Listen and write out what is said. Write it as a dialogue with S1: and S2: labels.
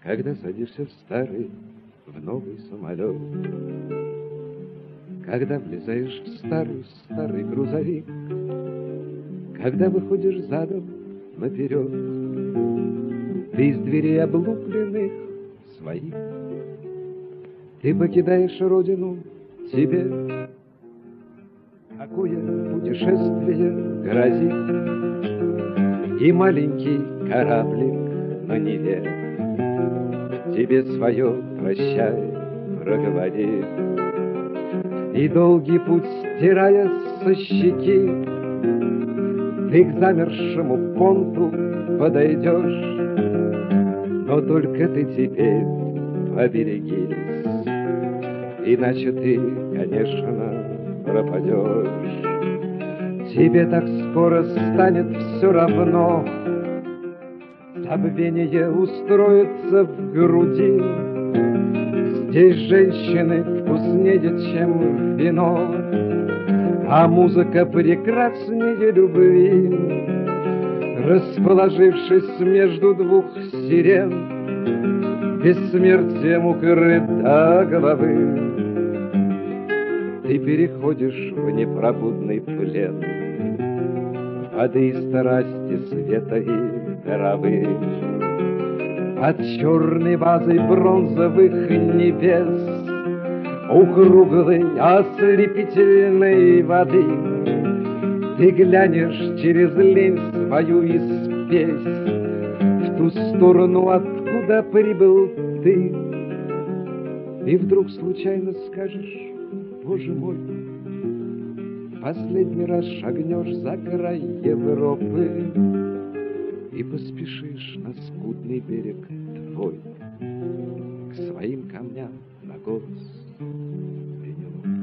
S1: Когда садишься в старый, в новый самолет, когда влезаешь в старый грузовик, когда выходишь задом наперед, ты из дверей облупленных своих, ты покидаешь родину тебе. Какое путешествие грозит, и маленький кораблик на Неве тебе свое прощай проговорит. И долгий путь стирая со щеки, ты к замершему понту подойдешь, но только ты теперь поберегись, иначе ты, конечно, пропадешь. Тебе так скоро станет все равно, забвение устроится в груди. Здесь женщины вкуснее, чем вино, а музыка прекраснее любви. Расположившись между двух сирен, бессмертием укрыт до головы, ты переходишь в непробудный плен воды и страсти, света и травы. Под черной вазой бронзовых небес, у круглой ослепительной воды, ты глянешь через лень свою и спесь в ту сторону, откуда прибыл ты. И вдруг случайно скажешь: Боже мой, последний раз шагнешь за край Европы и поспешишь на скудный берег твой к своим камням на голос Пенелопы.